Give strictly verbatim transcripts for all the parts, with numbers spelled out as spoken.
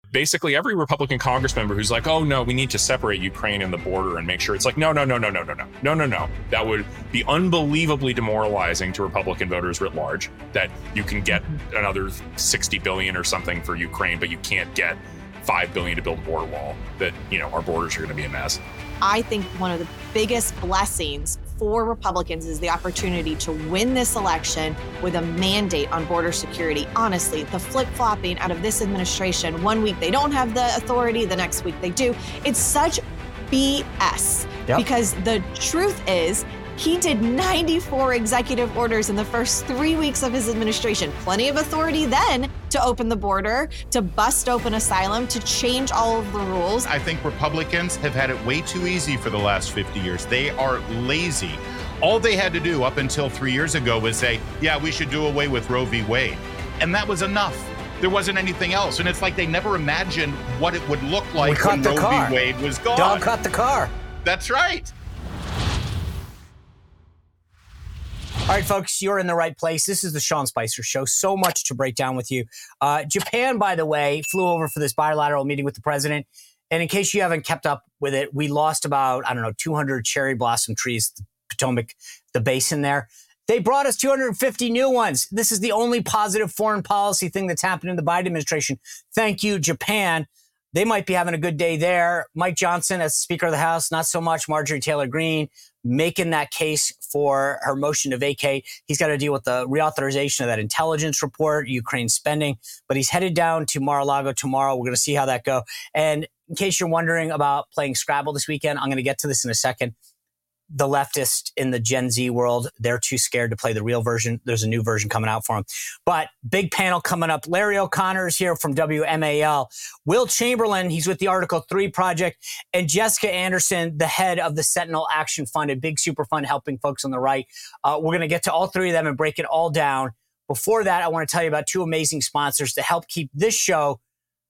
basically every Republican Congress member who's like, oh no, we need to separate Ukraine and the border and make sure it's like, no, no, no, no, no, no, no, no, no, no. That would be unbelievably demoralizing to Republican voters writ large, that you can get another sixty billion or something for Ukraine, but you can't get five billion to build a border wall, that, you know, our borders are going to be a mess. I think one of the biggest blessings for Republicans is the opportunity to win this election with a mandate on border security. Honestly, the flip-flopping out of this administration, one week they don't have the authority, the next week they do. It's such B S. Yep. Because the truth is, he did ninety-four executive orders in the first three weeks of his administration. Plenty of authority then to open the border, to bust open asylum, to change all of the rules. I think Republicans have had it way too easy for the last fifty years. They are lazy. All they had to do up until three years ago was say, yeah, we should do away with Roe v. Wade. And that was enough. There wasn't anything else. And it's like they never imagined what it would look like when Roe v. Wade was gone. Dog caught the car. That's right. All right, folks, you're in the right place. This is the Sean Spicer Show. So much to break down with you. Uh, Japan, by the way, flew over for this bilateral meeting with the president. And in case you haven't kept up with it, we lost about, I don't know, two hundred cherry blossom trees, the Potomac, the basin there. They brought us two hundred fifty new ones. This is the only positive foreign policy thing that's happened in the Biden administration. Thank you, Japan. They might be having a good day there. Mike Johnson, as Speaker of the House, not so much. Marjorie Taylor Greene making that case for her motion to vacate. He's got to deal with the reauthorization of that intelligence report, Ukraine spending. But he's headed down to Mar-a-Lago tomorrow. We're going to see how that goes. And in case you're wondering about playing Scrabble this weekend, I'm going to get to this in a second. The leftists in the Gen Z world, they're too scared to play the real version. There's a new version coming out for them. But big panel coming up. Larry O'Connor is here from W M A L. Will Chamberlain, he's with the Article three Project. And Jessica Anderson, the head of the Sentinel Action Fund, a big super fund helping folks on the right. Uh, we're going to get to all three of them and break it all down. Before that, I want to tell you about two amazing sponsors to help keep this show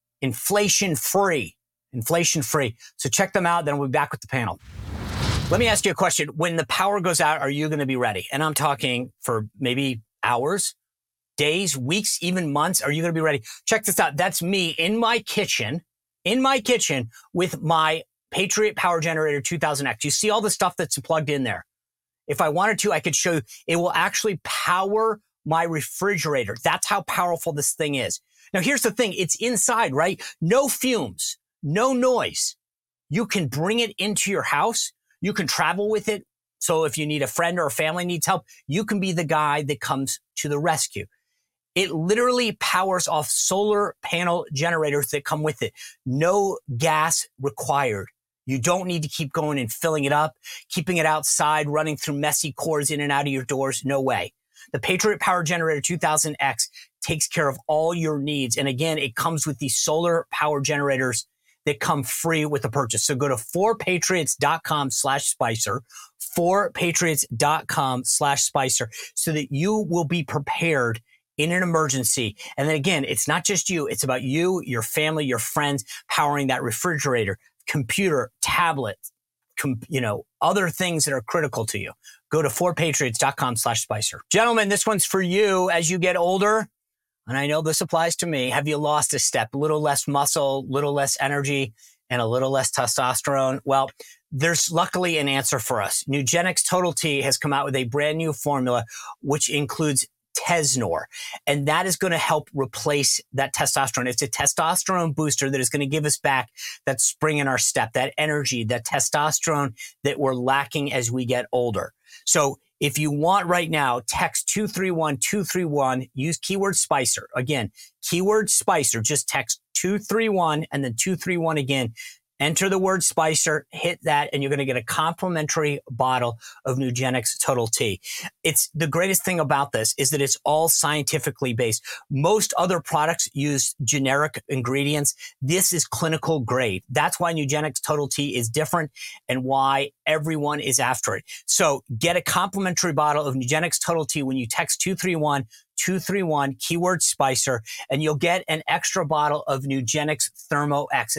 inflation-free. Inflation-free. So check them out, then we'll be back with the panel. Let me ask you a question. When the power goes out, are you going to be ready? And I'm talking for maybe hours, days, weeks, even months. Are you going to be ready? Check this out. That's me in my kitchen, in my kitchen with my Patriot Power Generator two thousand X. You see all the stuff that's plugged in there. If I wanted to, I could show you. It will actually power my refrigerator. That's how powerful this thing is. Now, here's the thing. It's inside, right? No fumes, no noise. You can bring it into your house. You can travel with it. So if you need a friend or a family needs help, you can be the guy that comes to the rescue. It literally powers off solar panel generators that come with it. No gas required. You don't need to keep going and filling it up, keeping it outside, running through messy cords in and out of your doors. No way. The Patriot Power Generator two thousand X takes care of all your needs. And again, it comes with these solar power generators that come free with the purchase. So go to four patriots dot com slash Spicer, four patriots dot com slash Spicer, so that you will be prepared in an emergency. And then again, it's not just you. It's about you, your family, your friends, powering that refrigerator, computer, tablet, com- you know, other things that are critical to you. Go to four patriots dot com slash Spicer. Gentlemen, this one's for you as you get older. And I know this applies to me. Have you lost a step? A little less muscle, a little less energy, and a little less testosterone? Well, there's luckily an answer for us. Nugenix Total T has come out with a brand new formula, which includes Tesnor. And that is going to help replace that testosterone. It's a testosterone booster that is going to give us back that spring in our step, that energy, that testosterone that we're lacking as we get older. So if you want right now, text two three one two three one, use keyword Spicer. Again, keyword Spicer, just text two three one and then two three one again. Enter the word Spicer, hit that, and you're going to get a complimentary bottle of Nugenix Total T. It's the greatest thing about this is that it's all scientifically based. Most other products use generic ingredients. This is clinical grade. That's why Nugenix Total T is different and why everyone is after it. So get a complimentary bottle of Nugenix Total T when you text two three one two three one, keyword Spicer, and you'll get an extra bottle of Nugenix Thermo X. It's an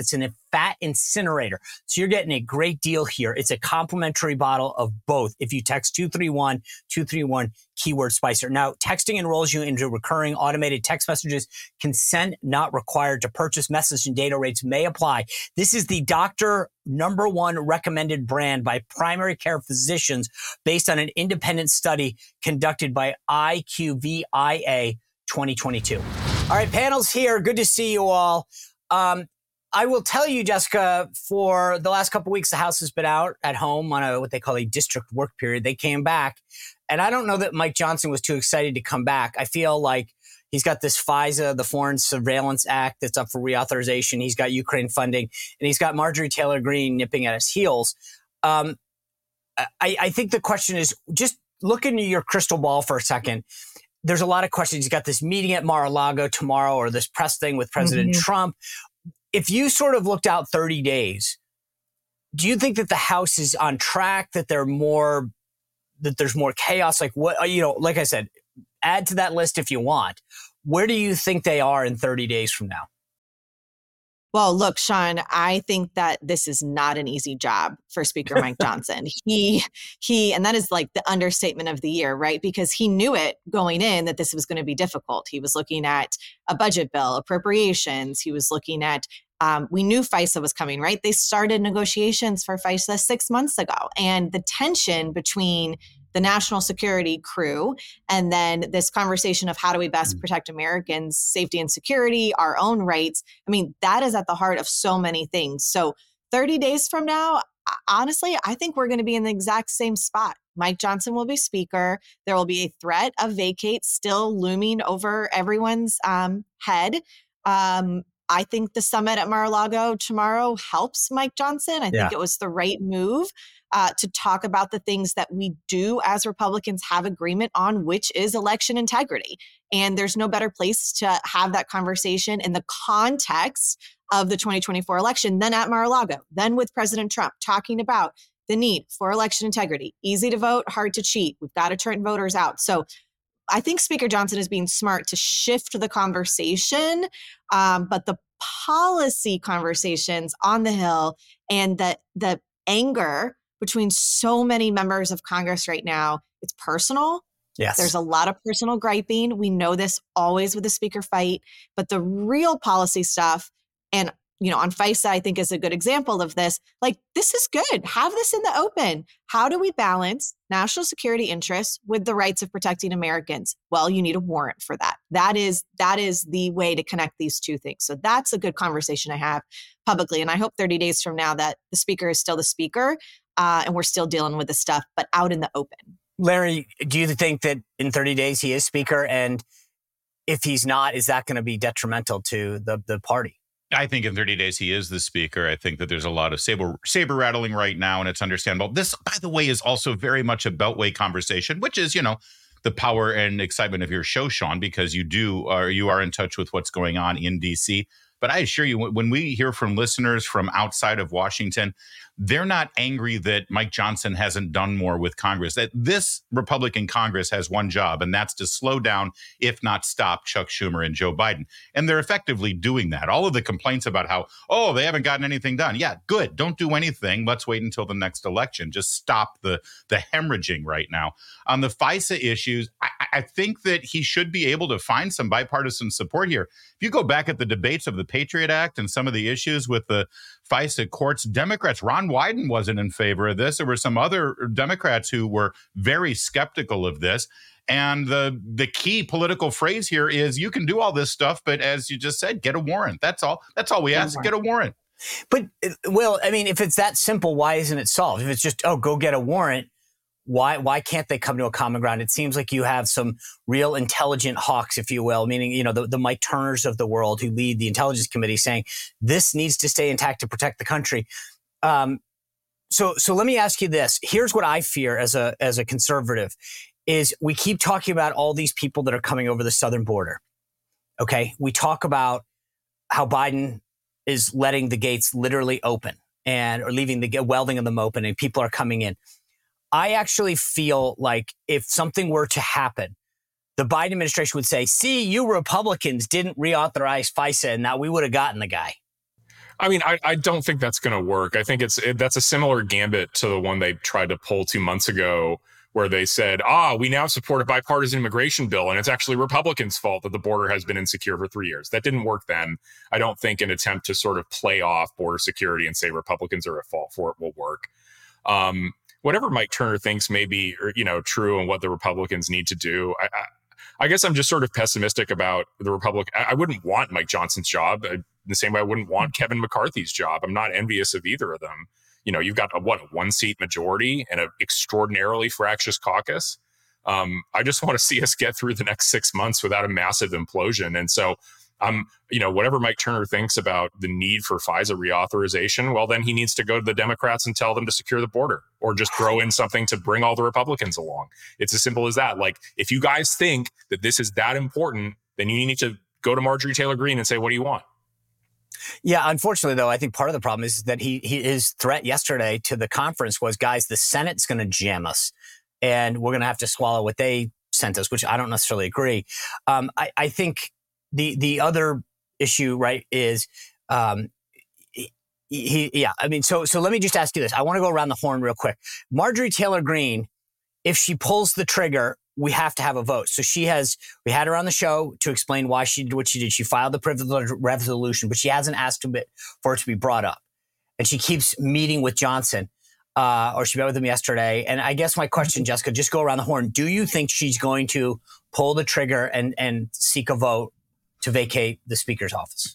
fat incinerator. So you're getting a great deal here. It's a complimentary bottle of both if you text two three one, two three one, keyword Spicer. Now, texting enrolls you into recurring automated text messages. Consent not required to purchase. Message and data rates may apply. This is the doctor number one recommended brand by primary care physicians based on an independent study conducted by I Q V I A twenty twenty-two. All right, panel's here. Good to see you all. Um, I will tell you, Jessica, for the last couple of weeks, the House has been out at home on a what they call a district work period. They came back, and I don't know that Mike Johnson was too excited to come back. I feel like he's got this FISA, the Foreign Surveillance Act, that's up for reauthorization. He's got Ukraine funding, and he's got Marjorie Taylor Greene nipping at his heels. Um, I, I think the question is, just look into your crystal ball for a second. There's a lot of questions. He's got this meeting at Mar-a-Lago tomorrow, or this press thing with President mm-hmm. Trump. If you sort of looked out thirty days, do you think that the House is on track, that they're more, that there's more chaos? Like what, you know, like I said, add to that list if you want. Where do you think they are in thirty days from now? Well, look, Sean, I think that this is not an easy job for Speaker Mike Johnson. He, he, and that is like the understatement of the year, right? Because he knew it going in that this was going to be difficult. He was looking at a budget bill, appropriations. He was looking at, um, we knew FISA was coming, right? They started negotiations for FISA six months ago. And the tension between the national security crew, and then this conversation of how do we best protect Americans' safety and security, our own rights. I mean, that is at the heart of so many things. So thirty days from now, honestly, I think we're going to be in the exact same spot. Mike Johnson will be speaker. There will be a threat of vacate still looming over everyone's um, head. Um, I think the summit at Mar-a-Lago tomorrow helps Mike Johnson. I yeah. think it was the right move uh, to talk about the things that we do as Republicans have agreement on, which is election integrity. And there's no better place to have that conversation in the context of the twenty twenty-four election than at Mar-a-Lago, then with President Trump talking about the need for election integrity. Easy to vote, hard to cheat. We've got to turn voters out. So I think Speaker Johnson is being smart to shift the conversation, um, but the policy conversations on the Hill and the, the anger between so many members of Congress right now, it's personal. Yes. There's a lot of personal griping. We know this always with the speaker fight, but the real policy stuff, and you know, on FISA, I think is a good example of this. Like, this is good. Have this in the open. How do we balance national security interests with the rights of protecting Americans? Well, you need a warrant for that. That is that is the way to connect these two things. So that's a good conversation I have publicly. And I hope thirty days from now that the speaker is still the speaker uh, and we're still dealing with this stuff, but out in the open. Larry, do you think that in thirty days he is speaker? And if he's not, is that going to be detrimental to the, the party? I think in thirty days he is the speaker. I think that there's a lot of saber saber rattling right now, and it's understandable. This, by the way, is also very much a Beltway conversation, which is, you know, the power and excitement of your show, Sean, because you do are you are in touch with what's going on in D C. But I assure you, when we hear from listeners from outside of Washington, they're not angry that Mike Johnson hasn't done more with Congress. That this Republican Congress has one job, and that's to slow down, if not stop, Chuck Schumer and Joe Biden. And they're effectively doing that. All of the complaints about how, oh, they haven't gotten anything done. Yeah, good. Don't do anything. Let's wait until the next election. Just stop the, the hemorrhaging right now. On the FISA issues, I, I think that he should be able to find some bipartisan support here. If you go back at the debates of the Patriot Act and some of the issues with the FISA courts, Democrats, Ron Wyden wasn't in favor of this. There were some other Democrats who were very skeptical of this. And the the key political phrase here is you can do all this stuff, but as you just said, get a warrant. That's all. That's all we ask. Get a warrant. But, well, I mean, if it's that simple, why isn't it solved? If it's just, oh, go get a warrant, why why can't they come to a common ground? It seems like you have some real intelligent hawks, if you will, meaning, you know, the, the Mike Turners of the world who lead the Intelligence Committee saying this needs to stay intact to protect the country. Um, so so let me ask you this. Here's what I fear as a as a conservative is we keep talking about all these people that are coming over the southern border. Okay. We talk about how Biden is letting the gates literally open and or leaving the welding of them open and people are coming in. I actually feel like if something were to happen, the Biden administration would say, see, you Republicans didn't reauthorize FISA and now we would have gotten the guy. I mean, I, I don't think that's going to work. I think it's it, that's a similar gambit to the one they tried to pull two months ago, where they said, ah, we now support a bipartisan immigration bill, and it's actually Republicans' fault that the border has been insecure for three years. That didn't work then. I don't think an attempt to sort of play off border security and say Republicans are at fault for it will work. Um, whatever Mike Turner thinks may be, you know, true and what the Republicans need to do, I, I, I guess I'm just sort of pessimistic about the Republic. I, I wouldn't want Mike Johnson's job uh, the same way I wouldn't want Kevin McCarthy's job. I'm not envious of either of them. You know, you've got a, what, a one seat majority and an extraordinarily fractious caucus. Um, I just want to see us get through the next six months without a massive implosion. And so, um, you know, whatever Mike Turner thinks about the need for FISA reauthorization, well, then he needs to go to the Democrats and tell them to secure the border, or just throw in something to bring all the Republicans along. It's as simple as that. Like, if you guys think that this is that important, then you need to go to Marjorie Taylor Greene and say, what do you want? Yeah, unfortunately, though, I think part of the problem is that he, he his threat yesterday to the conference was, guys, the Senate's going to jam us, and we're going to have to swallow what they sent us, which I don't necessarily agree. Um, I, I think the the other issue, right, is um, he, he, yeah, I mean, so so let me just ask you this. I want to go around the horn real quick. Marjorie Taylor Greene, if she pulls the trigger, we have to have a vote. So she has, we had her on the show to explain why she did what she did. She filed the privilege resolution, but she hasn't asked for it to be brought up. And she keeps meeting with Johnson, uh, or she met with him yesterday. And I guess my question, Jessica, just go around the horn. Do you think she's going to pull the trigger and, and seek a vote to vacate the speaker's office?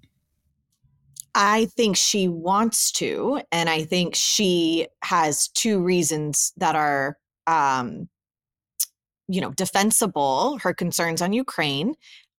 I think she wants to, and I think she has two reasons that are, um, you know, defensible. Her concerns on Ukraine,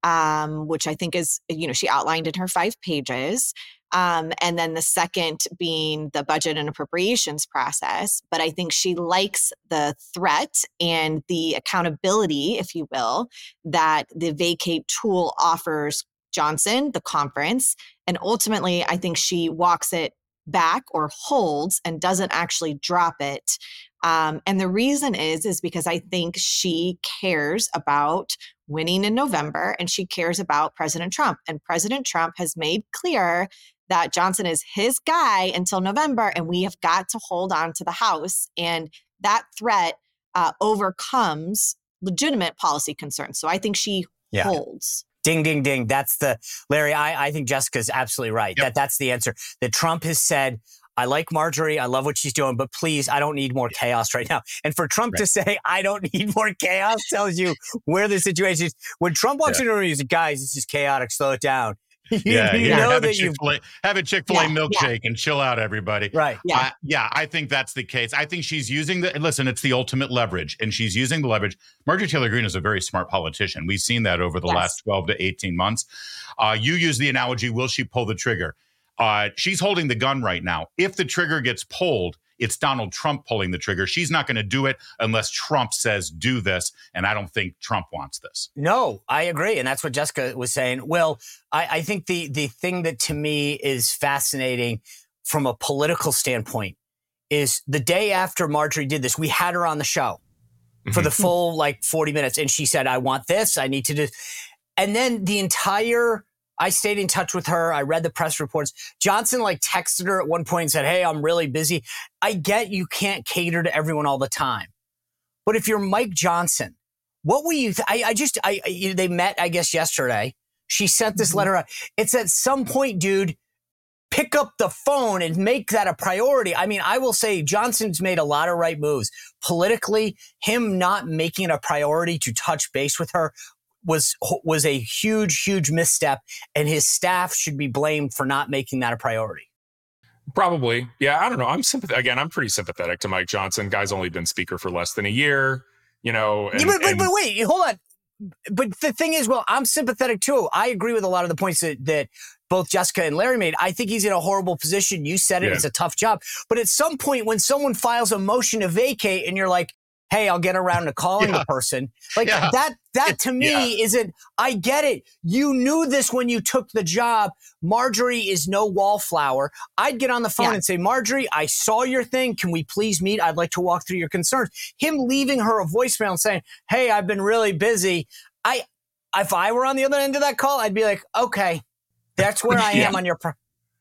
um, which I think is, you know, she outlined in her five pages. Um, and then the second being the budget and appropriations process. But I think she likes the threat and the accountability, if you will, that the vacate tool offers Johnson, the conference. And ultimately, I think she walks it back or holds and doesn't actually drop it. Um, and the reason is, is because I think she cares about winning in November, and she cares about President Trump. And President Trump has made clear that Johnson is his guy until November, and we have got to hold on to the House. And that threat uh, overcomes legitimate policy concerns. So I think she yeah. holds. Ding, ding, ding. That's the, Larry, I, I think Jessica's absolutely right. Yep. That That's the answer. That Trump has said, I like Marjorie. I love what she's doing, but please, I don't need more chaos right now. And for Trump right. to say, I don't need more chaos, tells you where the situation is. When Trump walks yeah. into a room, he's like, guys, this is chaotic. Slow it down. you, yeah, you yeah. know have, that a Chick-fil-A, have a Chick-fil-A yeah, milkshake yeah. and chill out, everybody. Right. Yeah. Uh, yeah, I think that's the case. I think she's using the, listen, it's the ultimate leverage, and she's using the leverage. Marjorie Taylor Greene is a very smart politician. We've seen that over the yes. last twelve to eighteen months. Uh, you use the analogy, will she pull the trigger? Uh, she's holding the gun right now. If the trigger gets pulled, it's Donald Trump pulling the trigger. She's not going to do it unless Trump says do this, and I don't think Trump wants this. No, I agree, and that's what Jessica was saying. Well, I, I think the the thing that to me is fascinating from a political standpoint is the day after Marjorie did this, we had her on the show mm-hmm. for the full like forty minutes, and she said, I want this, I need to do, and then the entire I stayed in touch with her. I read the press reports. Johnson like texted her at one point and said, hey, I'm really busy. I get you can't cater to everyone all the time. But if you're Mike Johnson, what will you, th- I, I just, I, I, they met, I guess, yesterday. She sent this mm-hmm. letter out. It's at some point, dude, pick up the phone and make that a priority. I mean, I will say Johnson's made a lot of right moves. Politically, him not making it a priority to touch base with her was was a huge, huge misstep, and his staff should be blamed for not making that a priority. Probably. Yeah, I don't know. I'm sympathetic. Again, I'm pretty sympathetic to Mike Johnson. Guy's only been speaker for less than a year, you know. And, yeah, but, but, and, but wait, hold on. But the thing is, well, I'm sympathetic too. I agree with a lot of the points that, that both Jessica and Larry made. I think he's in a horrible position. You said it. Yeah. It's a tough job. But at some point, when someone files a motion to vacate and you're like, hey, I'll get around to calling yeah. the person. Like yeah. that, that to me yeah. isn't, I get it. You knew this when you took the job. Marjorie is no wallflower. I'd get on the phone yeah. and say, Marjorie, I saw your thing. Can we please meet? I'd like to walk through your concerns. Him leaving her a voicemail and saying, hey, I've been really busy. I, if I were on the other end of that call, I'd be like, okay, that's where I yeah. am on your, pro-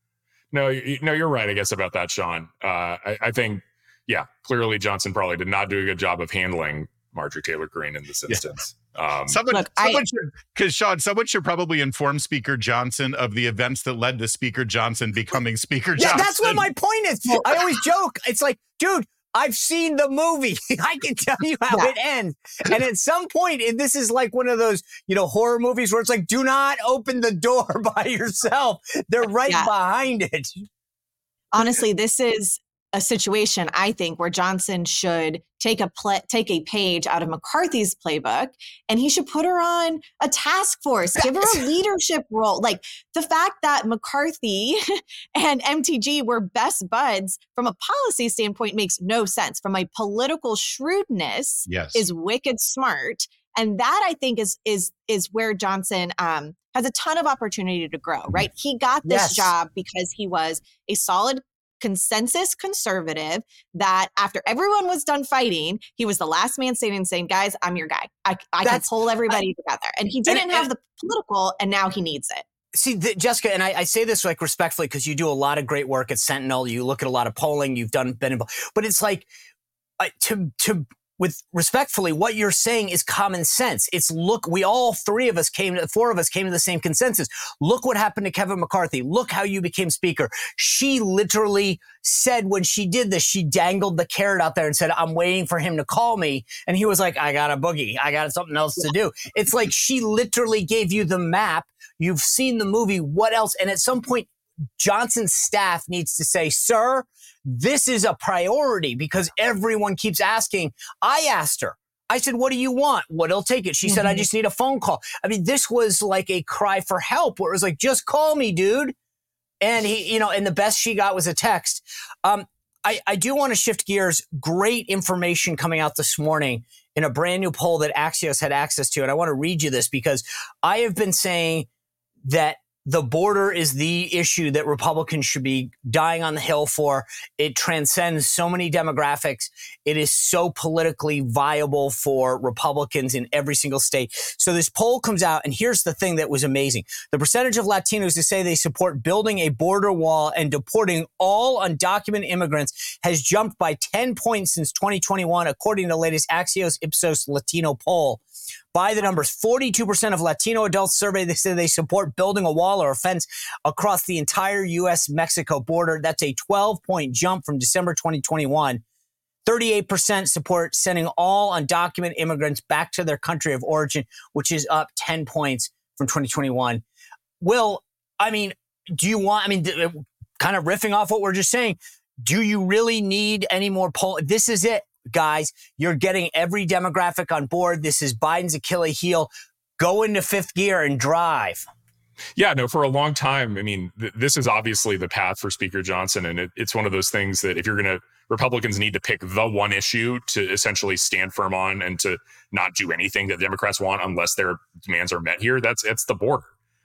No, you, no, you're right, I guess, about that, Sean. Uh, I, I think, yeah, clearly Johnson probably did not do a good job of handling Marjorie Taylor Greene in this instance. Yeah. Um, someone, look, someone I, should, because Sean, someone should probably inform Speaker Johnson of the events that led to Speaker Johnson becoming Speaker yeah, Johnson. Yeah, that's what my point is. I always joke. It's like, dude, I've seen the movie. I can tell you how yeah. it ends. And at some point, and this is like one of those, you know, horror movies where it's like, do not open the door by yourself. They're right yeah. behind it. Honestly, this is a situation, I think, where Johnson should take a pl- take a page out of McCarthy's playbook, and he should put her on a task force, give her a leadership role. Like the fact that McCarthy and M T G were best buds from a policy standpoint makes no sense. From a political shrewdness, yes. is wicked smart. And that, I think, is is is where Johnson um, has a ton of opportunity to grow, right? He got this yes. job because he was a solid consensus conservative that after everyone was done fighting, he was the last man standing saying, guys, I'm your guy. I, I can pull everybody I, together. And he didn't and, have and, the political, and now he needs it. See, the, Jessica, and I, I say this like respectfully because you do a lot of great work at Sentinel. You look at a lot of polling. You've done been involved, but it's like uh, to to. With respectfully, what you're saying is common sense. It's look, we all three of us came, four of us came to the same consensus. Look what happened to Kevin McCarthy. Look how you became speaker. She literally said when she did this, she dangled the carrot out there and said, I'm waiting for him to call me. And he was like, I got a boogie. I got something else to do. It's like she literally gave you the map. You've seen the movie. What else? And at some point, Johnson's staff needs to say, sir, this is a priority because everyone keeps asking. I asked her. I said, what do you want? What'll take it? She mm-hmm. said, I just need a phone call. I mean, this was like a cry for help where it was like, just call me, dude. And he, you know, and the best she got was a text. Um, I, I do want to shift gears. Great information coming out this morning in a brand new poll that Axios had access to. And I want to read you this because I have been saying that the border is the issue that Republicans should be dying on the Hill for. It transcends so many demographics. It is so politically viable for Republicans in every single state. So this poll comes out, and here's the thing that was amazing. The percentage of Latinos who say they support building a border wall and deporting all undocumented immigrants has jumped by ten points since twenty twenty-one, according to the latest Axios Ipsos Latino poll. By the numbers, forty-two percent of Latino adults surveyed, they say they support building a wall or a fence across the entire U S Mexico border. That's a twelve-point jump from December twenty twenty-one. thirty-eight percent support sending all undocumented immigrants back to their country of origin, which is up ten points from twenty twenty-one. Will, I mean, do you want, I mean, kind of riffing off what we're just saying, do you really need any more poll? This is it. Guys, you're getting every demographic on board. This is Biden's Achilles heel. Go into fifth gear and drive. Yeah, no, for a long time, I mean, th- this is obviously the path for Speaker Johnson. And it, it's one of those things that if you're going to, Republicans need to pick the one issue to essentially stand firm on and to not do anything that Democrats want unless their demands are met here. That's, it's the border.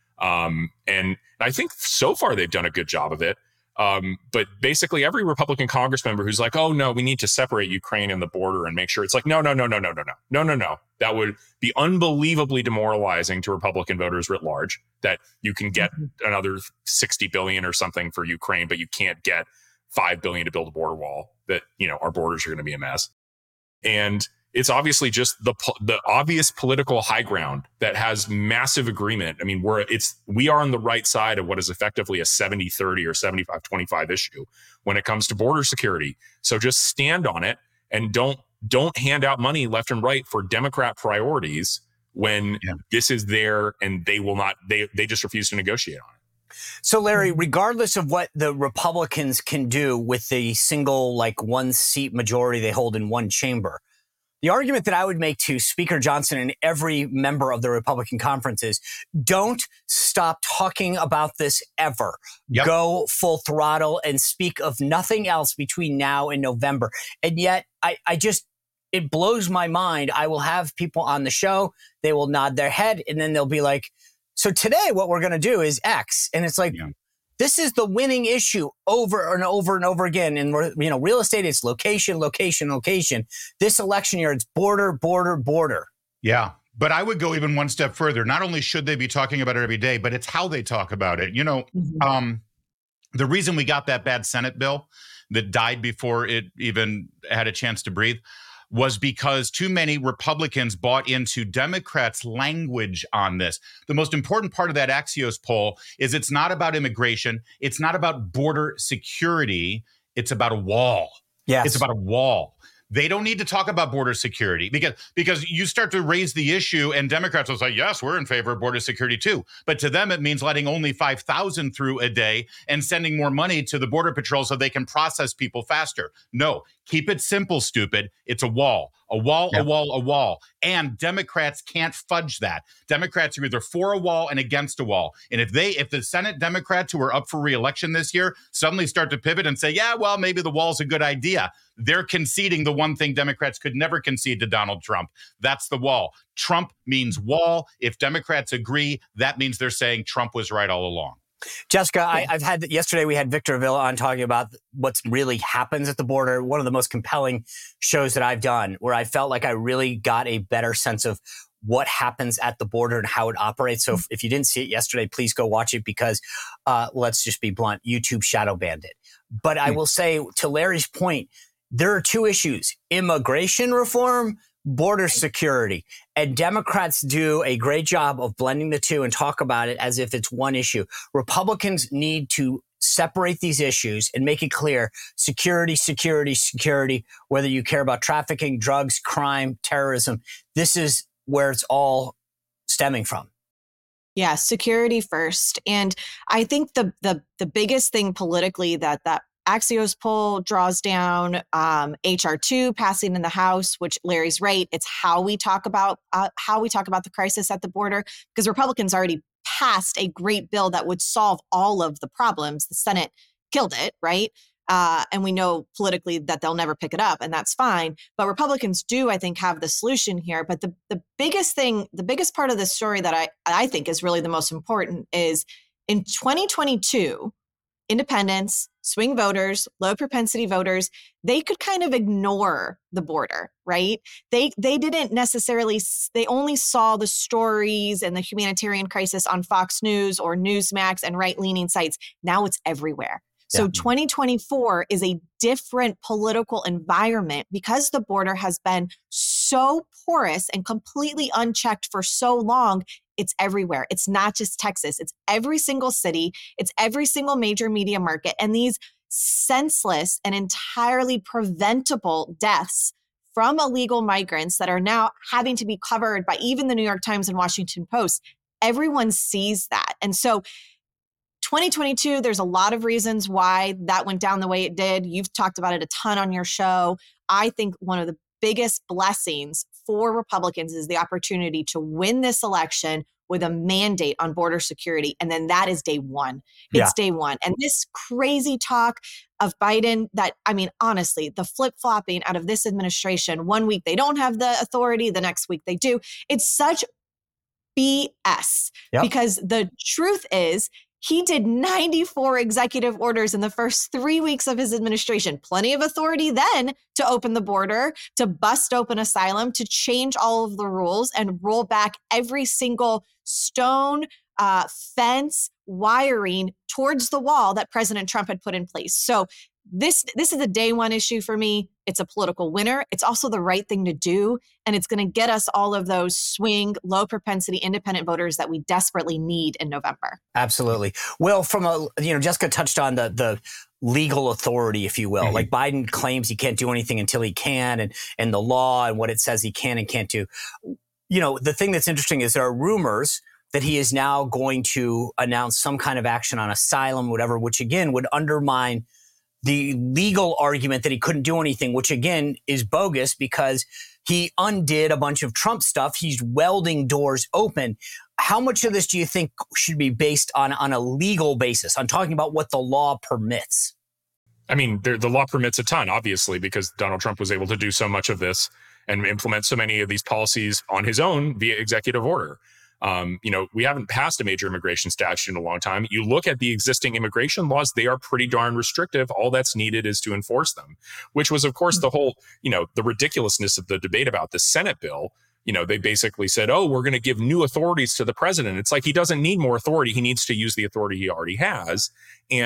Um, and I think so far they've done a good job of it. Um, but basically every Republican Congress member who's like, oh no, we need to separate Ukraine and the border and make sure it's like, no, no, no, no, no, no, no, no, no, no. That would be unbelievably demoralizing to Republican voters writ large, that you can get mm-hmm. another sixty billion or something for Ukraine, but you can't get five billion to build a border wall, that, you know, our borders are going to be a mess. And it's obviously just the the obvious political high ground that has massive agreement. I mean, we're it's we are on the right side of what is effectively a seventy thirty or seventy-five twenty-five issue when it comes to border security. So just stand on it and don't don't hand out money left and right for Democrat priorities when yeah. this is there and they will not they they just refuse to negotiate on it. So, Larry, regardless of what the Republicans can do with the single, like, one seat majority they hold in one chamber, the argument that I would make to Speaker Johnson and every member of the Republican conference is don't stop talking about this ever. Yep. Go full throttle and speak of nothing else between now and November. And yet, I, I just, it blows my mind. I will have people on the show. They will nod their head and then they'll be like, so today what we're going to do is X. And it's like, yeah. This is the winning issue over and over and over again. And, you know, real estate is location, location, location. This election year, it's border, border, border. Yeah. But I would go even one step further. Not only should they be talking about it every day, but it's how they talk about it. You know, mm-hmm. um, The reason we got that bad Senate bill that died before it even had a chance to breathe was because too many Republicans bought into Democrats' language on this. The most important part of that Axios poll is it's not about immigration. It's not about border security. It's about a wall. Yes. It's about a wall. They don't need to talk about border security because, because you start to raise the issue and Democrats will say, yes, we're in favor of border security too. But to them, it means letting only five thousand through a day and sending more money to the Border Patrol so they can process people faster. No, keep it simple, stupid. It's a wall, a wall, yep. a wall, a wall. And Democrats can't fudge that. Democrats are either for a wall and against a wall. And if they, if the Senate Democrats who are up for re-election this year suddenly start to pivot and say, yeah, well, maybe the wall's a good idea, they're conceding the one thing Democrats could never concede to Donald Trump. That's the wall. Trump means wall. If Democrats agree, that means they're saying Trump was right all along. Jessica, I, I've had yesterday we had Victor Avila on talking about what really happens at the border. One of the most compelling shows that I've done, where I felt like I really got a better sense of what happens at the border and how it operates. So if, if you didn't see it yesterday, please go watch it because uh, let's just be blunt, YouTube shadow banned it. But I will say, to Larry's point, there are two issues: immigration reform, border security. And Democrats do a great job of blending the two and talk about it as if it's one issue. Republicans need to separate these issues and make it clear: security, security, security, whether you care about trafficking, drugs, crime, terrorism. This is where it's all stemming from. Yeah, security first. And I think the the the biggest thing politically that that Axios poll draws down, um, H R two passing in the House, which Larry's right. It's how we talk about uh, how we talk about the crisis at the border, because Republicans already passed a great bill that would solve all of the problems. The Senate killed it, right? Uh, and we know politically that they'll never pick it up, and that's fine. But Republicans do, I think, have the solution here. But the the biggest thing, the biggest part of this story that I I think is really the most important is in twenty twenty-two, independents, swing voters, low propensity voters, they could kind of ignore the border, right? They they didn't necessarily, they only saw the stories and the humanitarian crisis on Fox News or Newsmax and right-leaning sites. Now it's everywhere. So yeah. twenty twenty-four is a different political environment because the border has been so porous and completely unchecked for so long. It's everywhere. It's not just Texas. It's every single city. It's every single major media market. And these senseless and entirely preventable deaths from illegal migrants that are now having to be covered by even the New York Times and Washington Post, everyone sees that. And so twenty twenty-two, there's a lot of reasons why that went down the way it did. You've talked about it a ton on your show. I think one of the biggest blessings for Republicans is the opportunity to win this election with a mandate on border security. And then that is day one. It's yeah. day one. And this crazy talk of Biden that, I mean, honestly, the flip-flopping out of this administration, one week they don't have the authority, the next week they do. It's such B S yep. because the truth is, he did ninety-four executive orders in the first three weeks of his administration. Plenty of authority then to open the border, to bust open asylum, to change all of the rules and roll back every single stone, uh, fence, wiring towards the wall that President Trump had put in place. So this this is a day one issue for me. It's a political winner. It's also the right thing to do. And it's going to get us all of those swing, low propensity independent voters that we desperately need in November. Absolutely. Well, from a, you know, Jessica touched on the, the legal authority, if you will. Mm-hmm. Like Biden claims he can't do anything until he can, and, and the law and what it says he can and can't do. You know, the thing that's interesting is there are rumors that he is now going to announce some kind of action on asylum, whatever, which again would undermine the legal argument that he couldn't do anything, which again is bogus because he undid a bunch of Trump stuff. He's welding doors open. How much of this do you think should be based on, on a legal basis? I'm talking about what the law permits. I mean, there, the law permits a ton, obviously, because Donald Trump was able to do so much of this and implement so many of these policies on his own via executive order. Um, you know, we haven't passed a major immigration statute in a long time. You look at the existing immigration laws, they are pretty darn restrictive. All that's needed is to enforce them, which was, of course, the whole, you know, the ridiculousness of the debate about the Senate bill. You know, they basically said, oh, we're going to give new authorities to the president. It's like he doesn't need more authority. He needs to use the authority he already has. And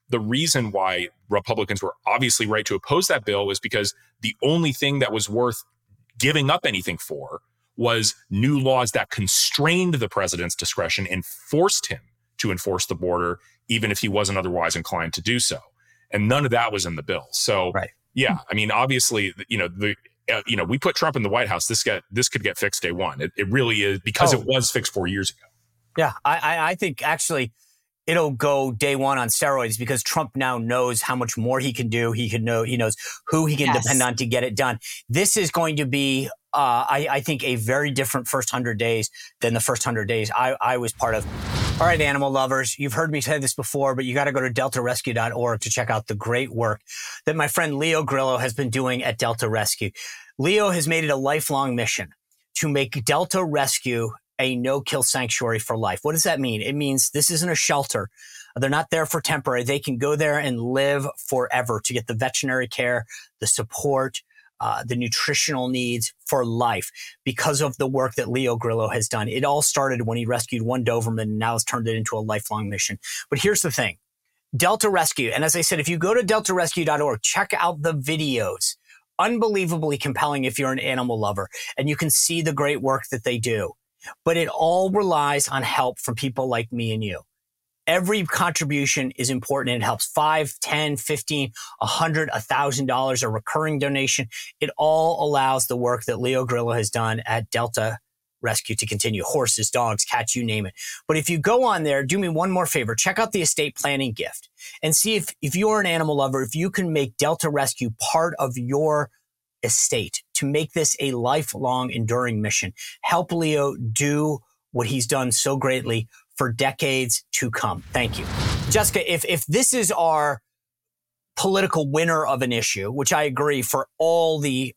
the reason why Republicans were obviously right to oppose that bill was because the only thing that was worth giving up anything for was new laws that constrained the president's discretion and forced him to enforce the border, even if he wasn't otherwise inclined to do so. And none of that was in the bill. So, right. yeah, I mean, obviously, you know, the uh, you know, we put Trump in the White House. This got this could get fixed day one. It, it really is, because oh. it was fixed four years ago. Yeah, I, I, I think actually it'll go day one on steroids, because Trump now knows how much more he can do. He can know he knows who he can yes. depend on to get it done. This is going to be, uh, I, I think, a very different first hundred days than the first hundred days I, I was part of. All right, animal lovers, you've heard me say this before, but you got to go to delta rescue dot org to check out the great work that my friend Leo Grillo has been doing at Delta Rescue. Leo has made it a lifelong mission to make Delta Rescue a no-kill sanctuary for life. What does that mean? It means this isn't a shelter. They're not there for temporary. They can go there and live forever to get the veterinary care, the support, uh, the nutritional needs for life, because of the work that Leo Grillo has done. It all started when he rescued one Doberman, and now has turned it into a lifelong mission. But here's the thing. Delta Rescue, and as I said, if you go to delta rescue dot org, check out the videos. Unbelievably compelling if you're an animal lover, and you can see the great work that they do. But it all relies on help from people like me and you. Every contribution is important, and it helps. Five, ten, fifteen, a hundred, a thousand dollars, a recurring donation. It all allows the work that Leo Grillo has done at Delta Rescue to continue. Horses, dogs, cats, you name it. But if you go on there, do me one more favor. Check out the estate planning gift and see if, if you're an animal lover, if you can make Delta Rescue part of your estate to make this a lifelong, enduring mission. Help Leo do what he's done so greatly for decades to come. Thank you. Jessica, if, if this is our political winner of an issue, which I agree for all the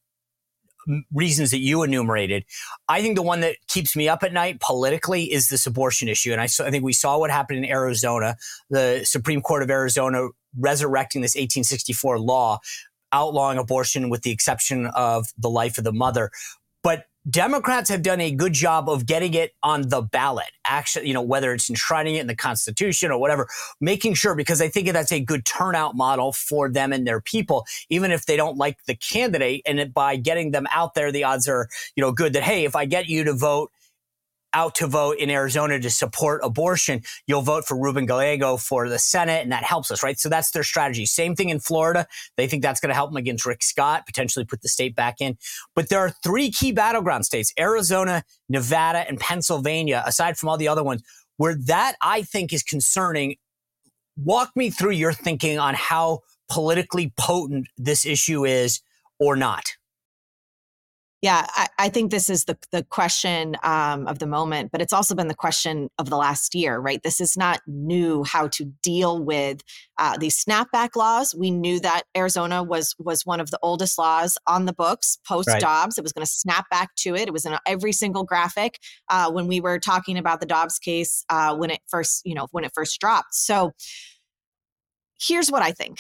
reasons that you enumerated, I think the one that keeps me up at night politically is this abortion issue. And I, I think we saw what happened in Arizona, the Supreme Court of Arizona resurrecting this eighteen sixty-four law outlawing abortion with the exception of the life of the mother. But Democrats have done a good job of getting it on the ballot, actually, you know, whether it's enshrining it in the Constitution or whatever, making sure, because I think that's a good turnout model for them and their people, even if they don't like the candidate. And it, by getting them out there, the odds are, you know, good that, hey, if I get you to vote out to vote in Arizona to support abortion, you'll vote for Ruben Gallego for the Senate, and that helps us, right? So that's their strategy. Same thing in Florida. They think that's going to help them against Rick Scott, potentially put the state back in. But there are three key battleground states, Arizona, Nevada, and Pennsylvania, aside from all the other ones, where that I think is concerning. Walk me through your thinking on how politically potent this issue is or not. Yeah, I, I think this is the the question um, of the moment, but it's also been the question of the last year, right? This is not new how to deal with uh, these snapback laws. We knew that Arizona was was one of the oldest laws on the books post right. Dobbs. It was going to snap back to it. It was in every single graphic uh, when we were talking about the Dobbs case uh, when it first, you know, when it first dropped. So here's what I think.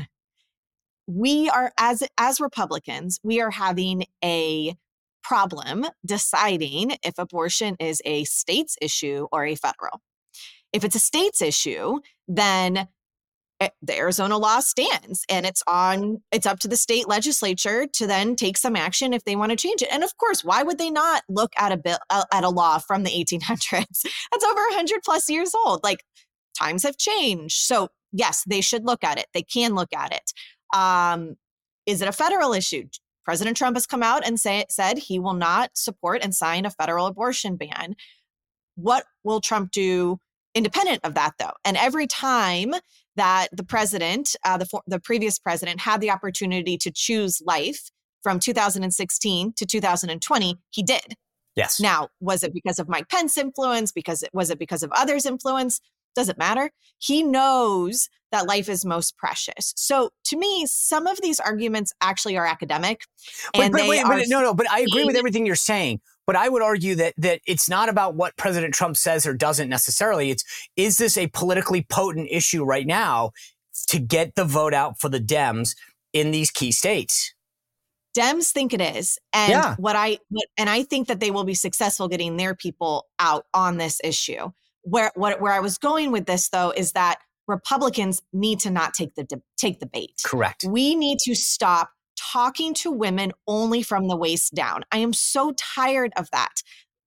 We are, as as Republicans, we are having a problem deciding if abortion is a state's issue or a federal. If it's a state's issue, then the Arizona law stands, and it's on. It's up to the state legislature to then take some action if they want to change it. And of course, why would they not look at a bill at a law from the eighteen hundreds? That's over one hundred plus years old. Like, times have changed, so yes, they should look at it. They can look at it. Um, is it a federal issue? President Trump has come out and say, said he will not support and sign a federal abortion ban. What will Trump do independent of that, though? And every time that the president, uh, the, the previous president, had the opportunity to choose life from two thousand sixteen to two thousand twenty, he did. Yes. Now, was it because of Mike Pence influence? Because it, was it because of others' influence? Doesn't matter. He knows that life is most precious. So to me, some of these arguments actually are academic. And but, but, they wait, are but, no, no, but I agree with everything you're saying. But I would argue that that it's not about what President Trump says or doesn't necessarily. It's, is this a politically potent issue right now to get the vote out for the Dems in these key states? Dems think it is. And yeah. what I what, and I think that they will be successful getting their people out on this issue. Where what where I was going with this, though, is that Republicans need to not take the de- take the bait. Correct. We need to stop talking to women only from the waist down. I am so tired of that.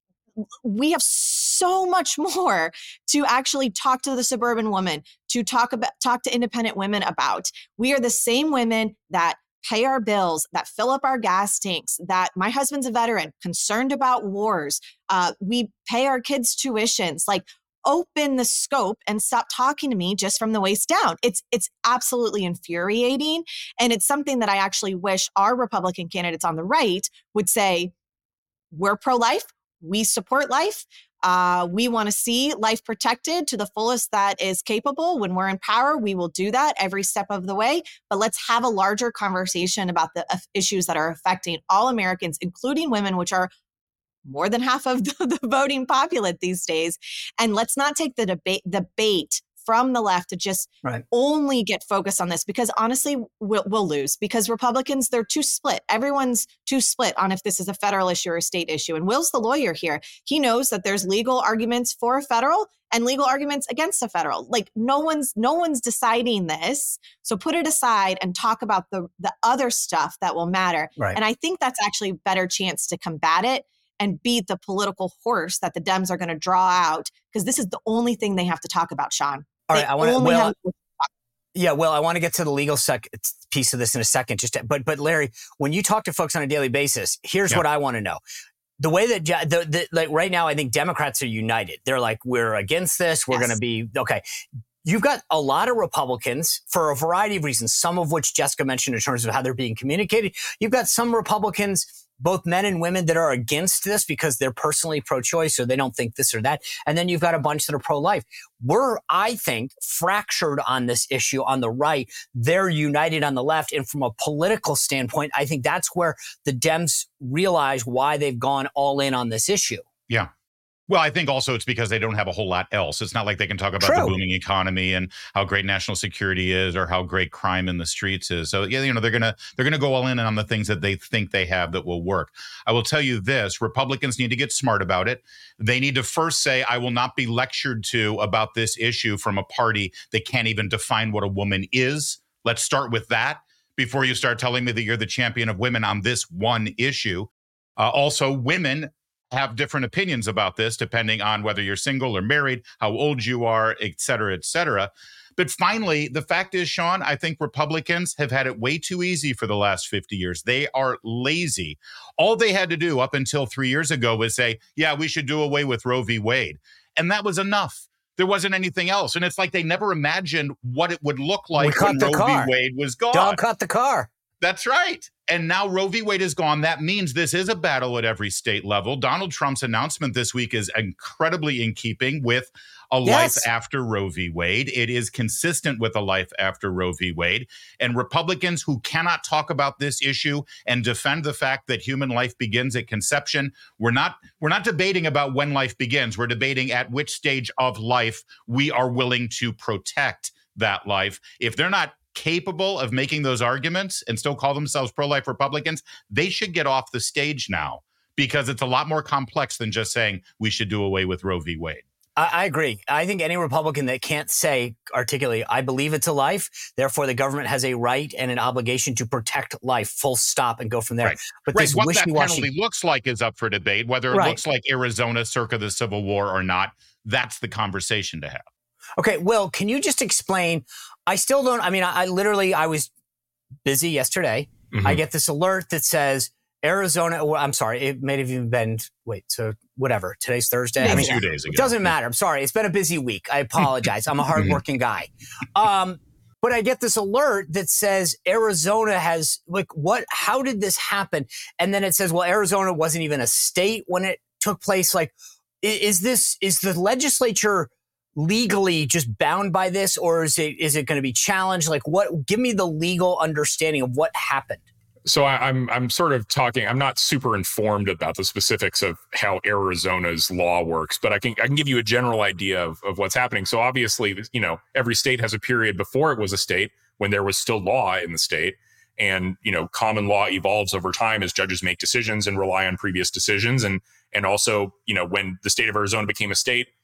We have so much more to actually talk to the suburban woman, to talk about talk to independent women about. We are the same women that pay our bills, that fill up our gas tanks, that my husband's a veteran, concerned about wars. Uh, we pay our kids' tuitions. Like, open the scope and stop talking to me just from the waist down. It's it's absolutely infuriating. And it's something that I actually wish our Republican candidates on the right would say, we're pro-life. We support life. Uh, we want to see life protected to the fullest that is capable. When we're in power, we will do that every step of the way. But let's have a larger conversation about the uh, issues that are affecting all Americans, including women, which are more than half of the, the voting populate these days. And let's not take the debate, the bait from the left to just right. only get focused on this, because honestly, we'll, we'll lose, because Republicans, they're too split. Everyone's too split on if this is a federal issue or a state issue. And Will's the lawyer here. He knows that there's legal arguments for a federal and legal arguments against a federal. Like, no one's no one's deciding this. So put it aside and talk about the, the other stuff that will matter. Right. And I think that's actually a better chance to combat it and beat the political horse that the Dems are going to draw out, because this is the only thing they have to talk about, Sean. All they right, I want to. Well, have- yeah, well, I want to get to the legal sec- piece of this in a second. Just, to, but but Larry, when you talk to folks on a daily basis, here's yeah. what I want to know. The way that the, the, like right now, I think Democrats are united. They're like, we're against this. We're Yes. going to be okay. You've got a lot of Republicans for a variety of reasons, some of which Jessica mentioned in terms of how they're being communicated. You've got some Republicans, both men and women, that are against this because they're personally pro-choice or they don't think this or that. And then you've got a bunch that are pro-life. We're, I think, fractured on this issue on the right. They're united on the left. And from a political standpoint, I think that's where the Dems realize why they've gone all in on this issue. Yeah. Well, I think also it's because they don't have a whole lot else. It's not like they can talk about True. the booming economy and how great national security is or how great crime in the streets is. So, yeah, you know, they're going to they're going to go all in on the things that they think they have that will work. I will tell you this, Republicans need to get smart about it. They need to first say, I will not be lectured to about this issue from a party that can't even define what a woman is. Let's start with that before you start telling me that you're the champion of women on this one issue. Uh, also, women have different opinions about this, depending on whether you're single or married, how old you are, et cetera, et cetera. But finally, the fact is, Sean, I think Republicans have had it way too easy for the last fifty years. They are lazy. All they had to do up until three years ago was say, yeah, we should do away with Roe v. Wade. And that was enough. There wasn't anything else. And it's like they never imagined what it would look like when Roe v. Wade was gone. Dog caught the car. That's right. And now Roe v. Wade is gone. That means this is a battle at every state level. Donald Trump's announcement this week is incredibly in keeping with a Yes. life after Roe v. Wade. It is consistent with a life after Roe v. Wade. And Republicans who cannot talk about this issue and defend the fact that human life begins at conception, we're not we're not debating about when life begins. We're debating at which stage of life we are willing to protect that life. If they're not capable of making those arguments and still call themselves pro-life Republicans, they should get off the stage now, because it's a lot more complex than just saying we should do away with Roe v. Wade. I, I agree. I think any Republican that can't say articulately, I believe it's a life, therefore the government has a right and an obligation to protect life, full stop, and go from there. Right. But right. this What that wishy-washy penalty looks like is up for debate. Whether it Right. looks like Arizona circa the Civil War or not, that's the conversation to have. Okay, Will, can you just explain? I still don't, I mean, I, I literally, I was busy yesterday. Mhm. I get this alert that says Arizona, well, I'm sorry, it may have even been, wait, so whatever, today's Thursday. Yeah, I mean, a few days ago. it doesn't matter. I'm sorry. It's been a busy week. I apologize. I'm a hardworking guy. Um, but I get this alert that says Arizona has, like, what, how did this happen? And then it says, well, Arizona wasn't even a state when it took place. Like, i- is this, is the legislature legally just bound by this, or is it is it going to be challenged? Like, what? Give me the legal understanding of what happened. So I, I'm I'm sort of talking. I'm not super informed about the specifics of how Arizona's law works, but I can I can give you a general idea of, of what's happening. So obviously, you know, every state has a period before it was a state when there was still law in the state, and you know, common law evolves over time as judges make decisions and rely on previous decisions, and and also, you know, when the state of Arizona became a state,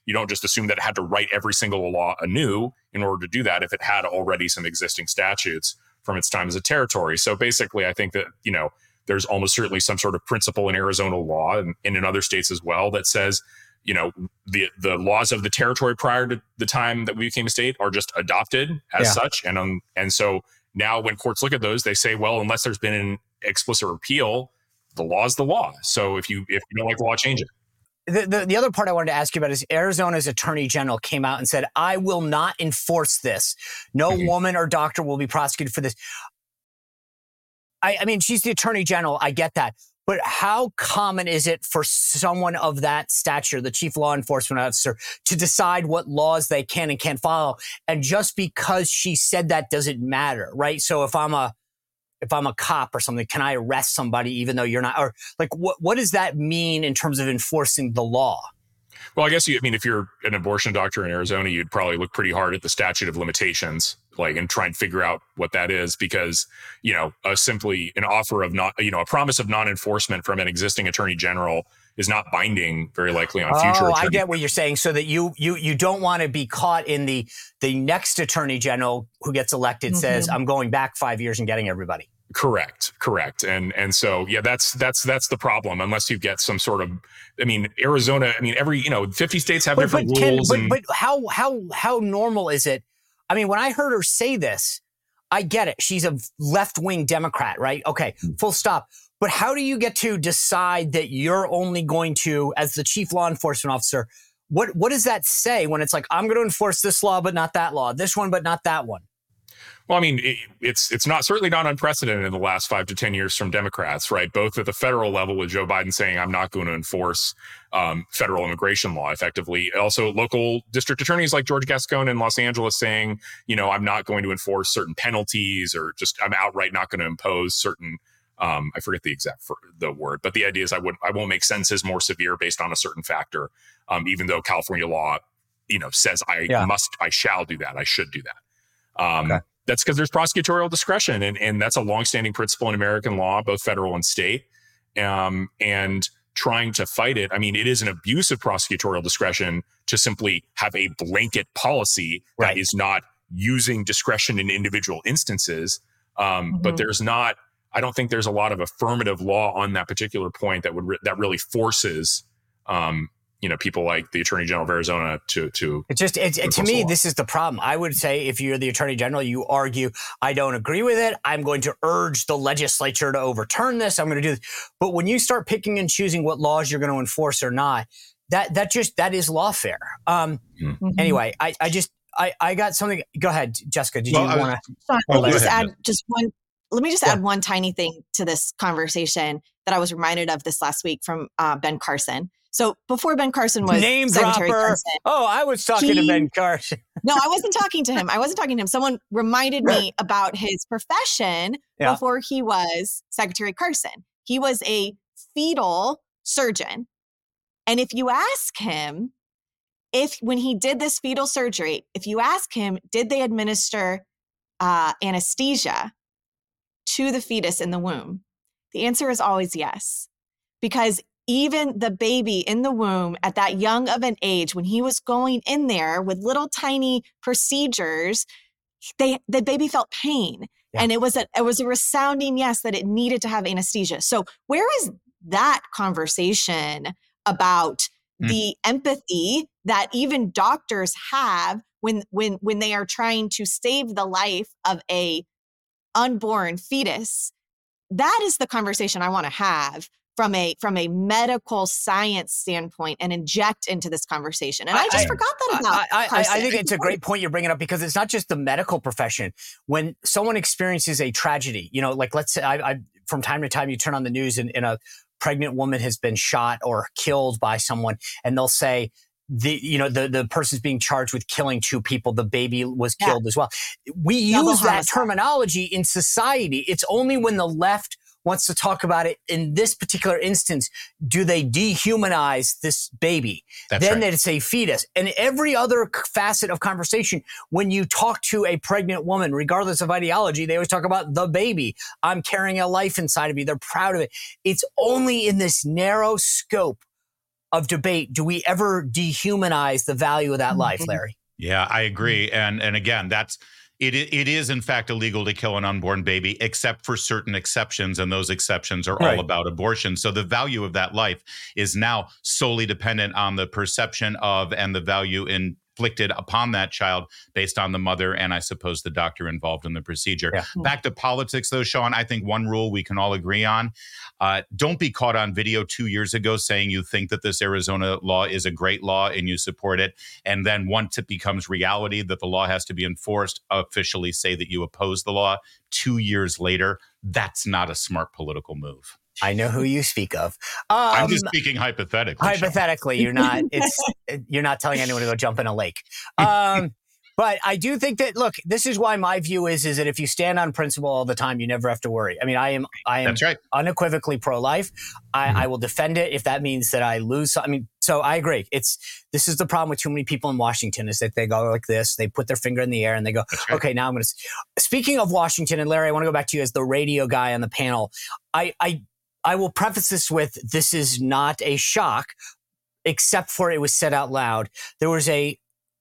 you don't just assume that it had to write every single law anew in order to do that if it had already some existing statutes from its time as a territory. So basically, I think that, you know, there's almost certainly some sort of principle in Arizona law and, and in other states as well that says, you know, the the laws of the territory prior to the time that we became a state are just adopted as Yeah. such. And um, and so now when courts look at those, they say, well, unless there's been an explicit repeal, the law is the law. So if you if you don't like the law, change it. The, the, the other part I wanted to ask you about is Arizona's attorney general came out and said, I will not enforce this. No Mhm. woman or doctor will be prosecuted for this. I, I mean, she's the attorney general. I get that. But how common is it for someone of that stature, the chief law enforcement officer, to decide what laws they can and can't follow? And just because she said that doesn't matter, right? So if I'm a if I'm a cop or something, can I arrest somebody even though you're not? Or like, what what does that mean in terms of enforcing the law? Well, I guess you, I mean, if you're an abortion doctor in Arizona, you'd probably look pretty hard at the statute of limitations, like, and try and figure out what that is, because, you know, uh, simply an offer of not, you know, a promise of non-enforcement from an existing attorney general is not binding, very likely, on future. Oh, attorney- I get what you're saying. So that you you you don't want to be caught in the the next attorney general who gets elected Mhm. says, I'm going back five years and getting everybody. Correct, correct, and and so yeah, that's that's that's the problem. Unless you get some sort of, I mean, Arizona. I mean, every you know, fifty states have But, different but, can, rules. but, and, but how how how normal is it? I mean, when I heard her say this, I get it. She's a left-wing Democrat, right? Okay, full stop. But how do you get to decide that you're only going to, as the chief law enforcement officer, what what does that say when it's like, I'm going to enforce this law, but not that law, this one, but not that one? Well, I mean, it, it's it's not certainly not unprecedented in the last five to ten years from Democrats, right? Both at the federal level with Joe Biden saying, I'm not going to enforce um, federal immigration law effectively. Also, local district attorneys like George Gascon in Los Angeles saying, you know, I'm not going to enforce certain penalties, or just I'm outright not going to impose certain, um, I forget the exact for, the word, but the idea is I would I won't make sentences more severe based on a certain factor, um, even though California law, you know, says I Yeah. must, I shall do that, I should do that. Um, Okay. That's because there's prosecutorial discretion, and, and that's a longstanding principle in American law, both federal and state. Um, and trying to fight it, I mean, it is an abuse of prosecutorial discretion to simply have a blanket policy that Right. is not using discretion in individual instances. Um, Mhm. But there's not, I don't think there's a lot of affirmative law on that particular point that would re- that really forces, um, you know, people like the Attorney General of Arizona to to. It just, it, it, to enforce me, the law. this is the problem. I would say if you're the attorney general, you argue, I don't agree with it. I'm going to urge the legislature to overturn this. I'm going to do this. But when you start picking and choosing what laws you're going to enforce or not, that that just, that is lawfare. Um, Mhm. Anyway, I, I just, I, I got something. Go ahead, Jessica. Did Well, you I was- want to? Sean, Oh, let me go just ahead, add just one. Let me just Yeah. add one tiny thing to this conversation that I was reminded of this last week from uh, Ben Carson. So before Ben Carson was Name Secretary dropper. Carson, Oh, I was talking to He- Ben Carson. no, I wasn't talking to him. I wasn't talking to him. Someone reminded me about his profession Yeah. before he was Secretary Carson. He was a fetal surgeon. And if you ask him, if when he did this fetal surgery, if you ask him, did they administer uh, anesthesia to the fetus in the womb? The answer is always yes. Because even the baby in the womb at that young of an age, when he was going in there with little tiny procedures, they the baby felt pain. Yeah. And it was a it was a resounding yes that it needed to have anesthesia. So where is that conversation about Mm. the empathy that even doctors have when when when they are trying to save the life of a unborn fetus? That is the conversation I want to have from a from a medical science standpoint and inject into this conversation. And I, I- just I- forgot that about I, I, I, Carson. I think it's a great point you're bringing up, because it's not just the medical profession. When someone experiences a tragedy, you know, like let's say I, I from time to time you turn on the news and, and a pregnant woman has been shot or killed by someone, and they'll say the you know the the person's being charged with killing two people. The baby was Yeah. killed as well. We Double use that homicide. terminology in society. It's only when the left wants to talk about it in this particular instance do they dehumanize this baby. That's then right. it's a fetus. And every other c- facet of conversation, when you talk to a pregnant woman, regardless of ideology, they always talk about the baby. I'm carrying a life inside of me. They're proud of it. It's only in this narrow scope of debate do we ever dehumanize the value of that mm-hmm. life, Larry? Yeah, I agree. And and again, that's it. It is in fact illegal to kill an unborn baby, except for certain exceptions, and those exceptions are right. all about abortion. So the value of that life is now solely dependent on the perception of and the value inflicted upon that child based on the mother and I suppose the doctor involved in the procedure. Yeah. Back to politics, though, Sean. I think one rule we can all agree on: uh, don't be caught on video two years ago saying you think that this Arizona law is a great law and you support it, and then once it becomes reality that the law has to be enforced, officially say that you oppose the law two years later. That's not a smart political move. I know who you speak of. Um, I'm just speaking hypothetically. Hypothetically, Sean. you're not. It's you're not telling anyone to go jump in a lake. Um, but I do think that look, this is why my view is is that if you stand on principle all the time, you never have to worry. I mean, I am I am That's right. unequivocally pro-life. I, mm-hmm. I will defend it if that means that I lose. I mean, so I agree. It's this is the problem with too many people in Washington is that they go like this. They put their finger in the air and they go, right. okay, now I'm going to. Speaking of Washington, and Larry, I want to go back to you as the radio guy on the panel. I I. I will preface this with, this is not a shock, except for it was said out loud. There was a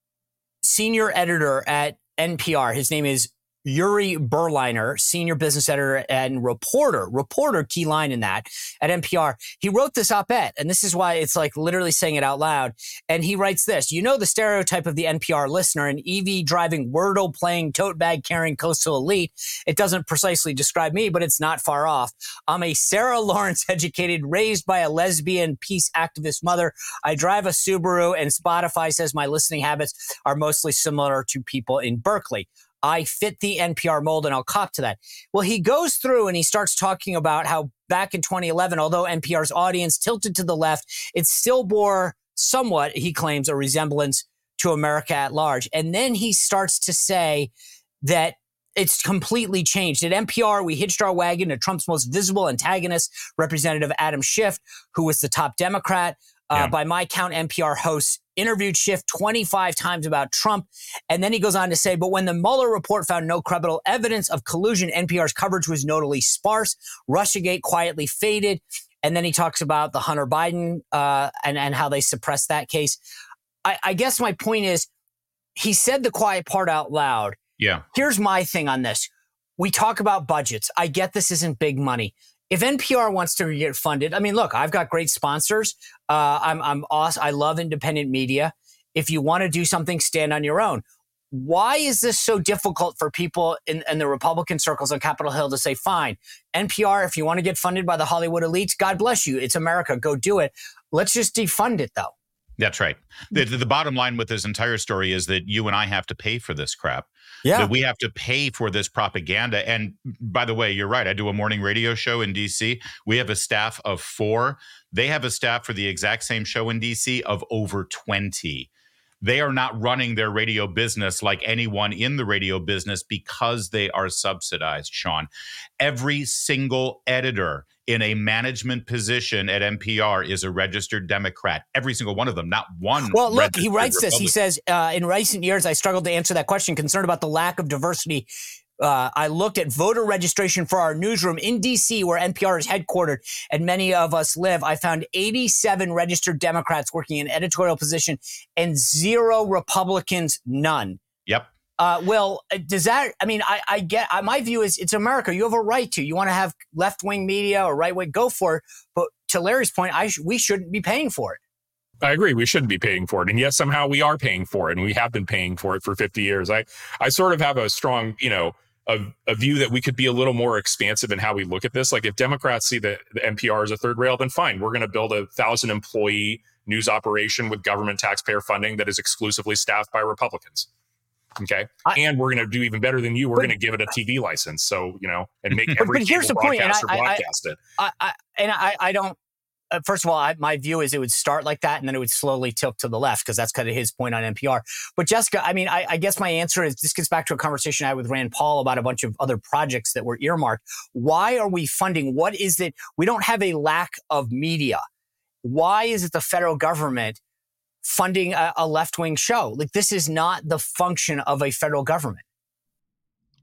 senior editor at N P R. His name is Uri Berliner, senior business editor and reporter, reporter key line in that at N P R. He wrote this op-ed, and this is why it's like literally saying it out loud. And he writes this: you know, the stereotype of the N P R listener, an E V driving, Wordle playing, tote bag carrying coastal elite. It doesn't precisely describe me, but it's not far off. I'm a Sarah Lawrence educated, raised by a lesbian peace activist mother. I drive a Subaru, and Spotify says my listening habits are mostly similar to people in Berkeley. I fit the N P R mold, and I'll cop to that. Well, he goes through and he starts talking about how back in twenty eleven, although N P R's audience tilted to the left, it still bore somewhat, he claims, a resemblance to America at large. And then he starts to say that it's completely changed. At N P R, we hitched our wagon to Trump's most visible antagonist, Representative Adam Schiff, who was the top Democrat. Uh, yeah. By my count, N P R hosts interviewed Schiff twenty-five times about Trump. And then he goes on to say, but when the Mueller report found no credible evidence of collusion, N P R's coverage was notably sparse. Russiagate quietly faded. And then he talks about the Hunter Biden uh, and, and how they suppressed that case. I, I guess my point is, he said the quiet part out loud. Yeah. Here's my thing on this. We talk about budgets. I get this isn't big money. If N P R wants to get funded, I mean, look, I've got great sponsors. Uh, I'm, I'm awesome. I love independent media. If you want to do something, stand on your own. Why is this so difficult for people in, in the Republican circles on Capitol Hill to say, fine, N P R, if you want to get funded by the Hollywood elites, God bless you. It's America. Go do it. Let's just defund it, though. That's right. The, the bottom line with this entire story is that you and I have to pay for this crap. Yeah. That we have to pay for this propaganda. And by the way, you're right. I do a morning radio show in D C. We have a staff of four. They have a staff for the exact same show in D C of over twenty. They are not running their radio business like anyone in the radio business because they are subsidized, Sean. Every single editor in a management position at N P R is a registered Democrat. Every single one of them, not one. Well, look, he writes this. He says, uh, in recent years, I struggled to answer that question, concerned about the lack of diversity. Uh, I looked at voter registration for our newsroom in D C, where N P R is headquartered, and many of us live. I found eighty-seven registered Democrats working in editorial position and zero Republicans, none. Yep. Uh, well, does that, I mean, I, I get, I, my view is it's America. You have a right to. You want to have left-wing media or right-wing, go for it. But to Larry's point, I sh- we shouldn't be paying for it. I agree. We shouldn't be paying for it. And yet somehow we are paying for it. And we have been paying for it for fifty years. I, I sort of have a strong, you know, a, a view that we could be a little more expansive in how we look at this. Like if Democrats see that the N P R as a third rail, then fine. We're going to build a thousand employee news operation with government taxpayer funding that is exclusively staffed by Republicans. Okay. I, and we're going to do even better than you. We're going to give it a T V license. So, you know, and make every but, but here's the point, and I, broadcast I, it. I, I, and I, I don't, uh, first of all, I, my view is it would start like that and then it would slowly tilt to the left because that's kind of his point on N P R. But Jessica, I mean, I, I guess my answer is this gets back to a conversation I had with Rand Paul about a bunch of other projects that were earmarked. Why are we funding? What is it? We don't have a lack of media. Why is it the federal government funding a, a left-wing show? Like, this is not the function of a federal government.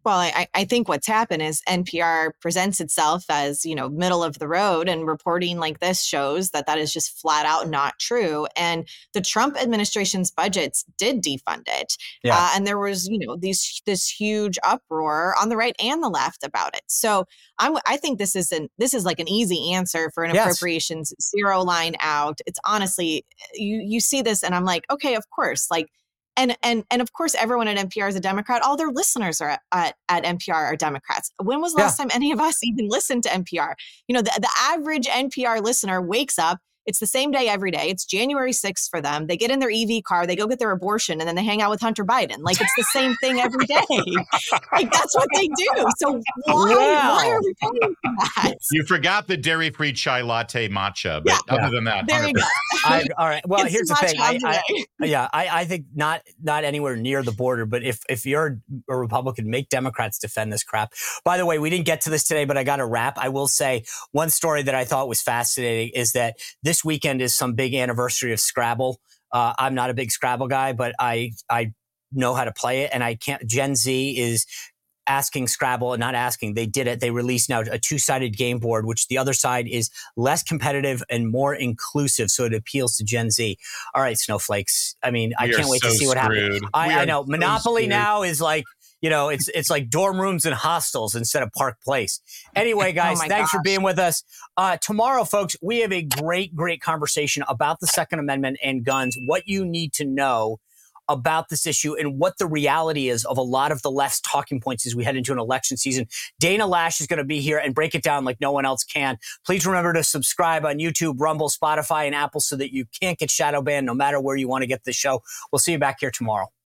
Well, I, I think what's happened is N P R presents itself as, you know, middle of the road, and reporting like this shows that that is just flat out not true. And the Trump administration's budgets did defund it. Yeah. Uh, and there was, you know, these this huge uproar on the right and the left about it. So I'm, I think this is an this is like an easy answer for an Yes. appropriations zero line out. It's honestly, you you see this and I'm like, okay, of course, like. And and and of course, everyone at N P R is a Democrat. All their listeners are at, at, at N P R are Democrats. When was the last time any of us even listened to N P R? You know, the, the average N P R listener wakes up. It's the same day every day. It's January sixth for them. They get in their E V car, they go get their abortion, and then they hang out with Hunter Biden. Like, it's the same thing every day. Like, that's what they do. So why, Wow. why are we paying for that? You forgot the dairy-free chai latte matcha, but Yeah. other Yeah. than that, There you go. I, all right. Well, It's here's the much thing. I, on the I, way. yeah, I, I think not not anywhere near the border. But if if you're a Republican, make Democrats defend this crap. By the way, we didn't get to this today, but I got a wrap. I will say one story that I thought was fascinating is that this weekend is some big anniversary of Scrabble. Uh, I'm not a big Scrabble guy, but I I know how to play it, and I can't. Gen Z is asking Scrabble, and not asking, they did it. They released now a two-sided game board, which the other side is less competitive and more inclusive, so it appeals to Gen Z. All right, snowflakes. I mean, I We are can't wait to so see what happens. screwed. We I, I are know. so Monopoly screwed. now is like, you know, it's it's like dorm rooms and hostels instead of Park Place. Anyway, guys, my thanks for gosh. being with us. Uh, tomorrow, folks, we have a great, great conversation about the Second Amendment and guns, what you need to know about this issue and what the reality is of a lot of the left's talking points as we head into an election season. Dana Lash is going to be here and break it down like no one else can. Please remember to subscribe on YouTube, Rumble, Spotify, and Apple so that you can't get shadow banned no matter where you want to get the show. We'll see you back here tomorrow.